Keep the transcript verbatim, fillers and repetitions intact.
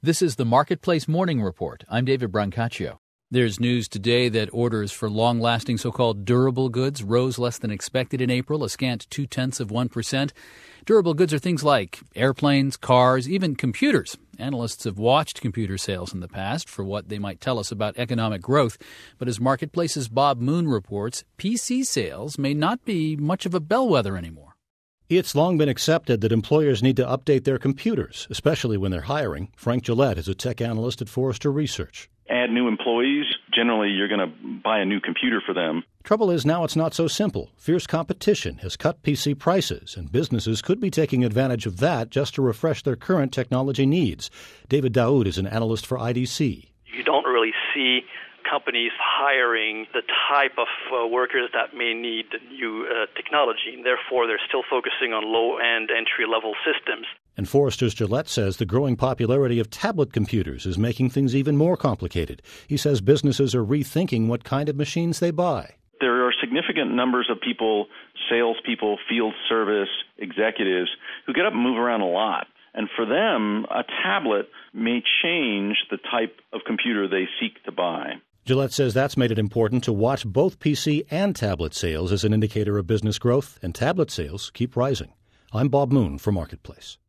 This is the Marketplace Morning Report. I'm David Brancaccio. There's news today that orders for long-lasting so-called durable goods rose less than expected in April, a scant two-tenths of one percent. Durable goods are things like airplanes, cars, even computers. Analysts have watched computer sales in the past for what they might tell us about economic growth. But as Marketplace's Bob Moon reports, P C sales may not be much of a bellwether anymore. It's long been accepted that employers need to update their computers, especially when they're hiring. Frank Gillette is a tech analyst at Forrester Research. Add new employees, generally you're going to buy a new computer for them. Trouble is now it's not so simple. Fierce competition has cut P C prices, and businesses could be taking advantage of that just to refresh their current technology needs. David Daoud is an analyst for I D C. You don't really see companies hiring the type of uh, workers that may need the new uh, technology, and therefore they're still focusing on low-end entry-level systems. And Forrester's Gillette says the growing popularity of tablet computers is making things even more complicated. He says businesses are rethinking what kind of machines they buy. There are significant numbers of people, salespeople, field service executives, who get up and move around a lot. And for them, a tablet may change the type of computer they seek to buy. Gillette says that's made it important to watch both P C and tablet sales as an indicator of business growth, and tablet sales keep rising. I'm Bob Moon for Marketplace.